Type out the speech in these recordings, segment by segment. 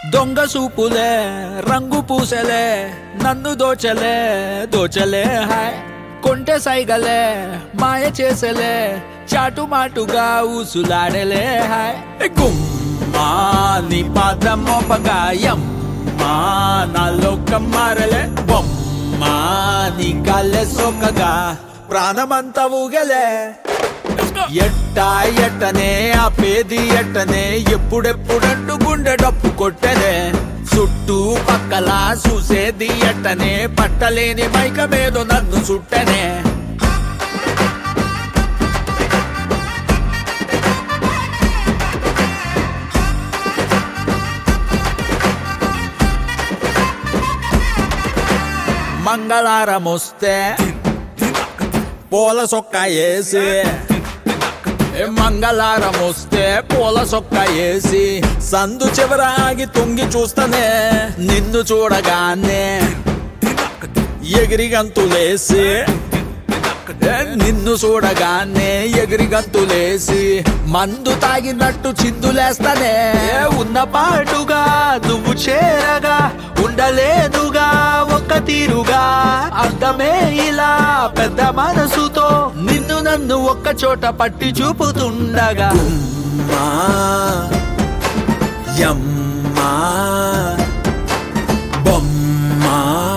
దొంగ సూపులే రంగు పూసలే నన్ను దోచలే దోచలే హాయ్ కొంటె సైగలే మాయ చేసలే చాటుమాటుగా ఊసులాడలే హాయ్ గుమ్మా నీ పాదం మోపగాయం మా నాలో కమ్మారలే బొమ్మా నీ కాళ్ళే సోకగా ప్రాణమంతా ఊగలే ఎట్టా ఎట్టనే ఆపేది ఎట్టనే ఎప్పుడెప్పుడంటూ గుండె డప్పు కొట్టనే చుట్టూ పక్కల చూసేది ఎట్టనే పట్టలేని మైకమేదో నన్ను చుట్టనే మంగళారం వస్తే పూల సొక్క వేసి మంగళారం వస్తే పూల సొక్క వేసి సందు చివరాగి తొంగి చూస్తనే నిన్ను చూడగానే ఎగిరి గంతులేసి నిన్ను చూడగానే ఎగిరి గంతులేసి మందు తాగినట్టు చిందులేస్తానే ఉన్న పాటుగా నువ్వు చేరగా ఉండలేదుగా ఒక్క తీరుగా అర్థమే ఇలా పెద్ద మనసుతో నిన్ను నన్ను ఒక్క చోట పట్టి చూపుతుండగా యమ్మా బొమ్మా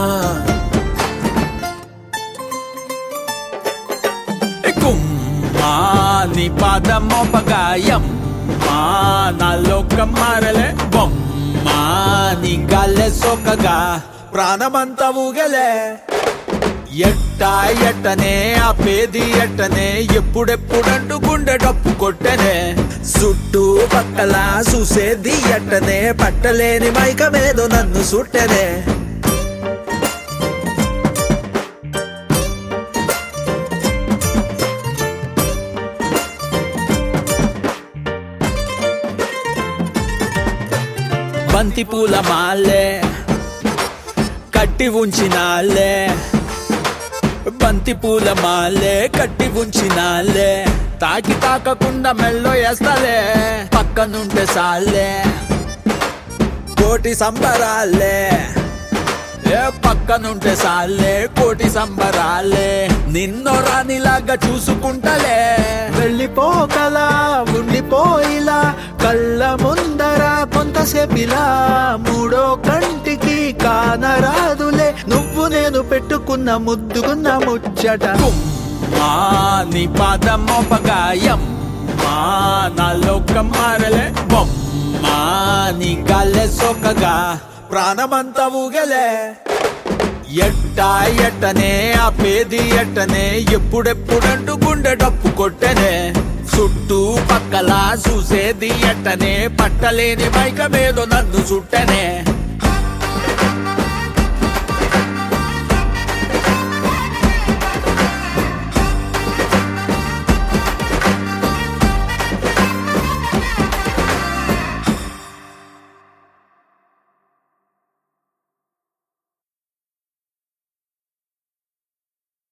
గుమ్మా నీ పాదం మోపగాయం మా నాలో కమ్మారలే బొమ్మా నీ గాల్లే సోకగా ప్రాణమంతా ఊగలే ఎట్టా ఎట్టనే ఆపేది ఎట్టనే ఎప్పుడెప్పుడంటూ గుండె డప్పు కొట్టనే చుట్టూ పక్కల చూసేది ఎట్టనే పట్టలేని మైకమేదో నన్ను సుట్టనే బంతి పూల మాలే కట్టి ఉంచినాలే బంతి పూల మాలే కట్టి ఉంచినాలే తాకి తాకకుండా మెల్లో వేస్తాలే పక్కనుంటే సాలే కోటి సంబరాలే పక్కనుంటే సాలే కోటి సంబరాలే నిన్నో రానిలాగా చూసుకుంటలే వెళ్ళిపోకలా ఉండిపోయిలా కళ్ళ ముందర కొంతసేపిలా మూడో కంటికి కానరాదులే నువ్వు నేను పెట్టుకున్న ముద్దుకున్న ముచ్చట మా నీ పాదం మోపగాయం మా నాలో కమ్మారలే బొమ్మా నీ గాల్లే సోకగా ప్రాణమంతా ఊగలే ఎట్టా ఎట్టనే ఆపేది ఎట్టనే ఎప్పుడెప్పుడంటూ గుండె డప్పు కొట్టనే చుట్టూ పక్కల చూసేది ఎట్టనే పట్టలేని మైకమేదో నన్ను చుట్టనే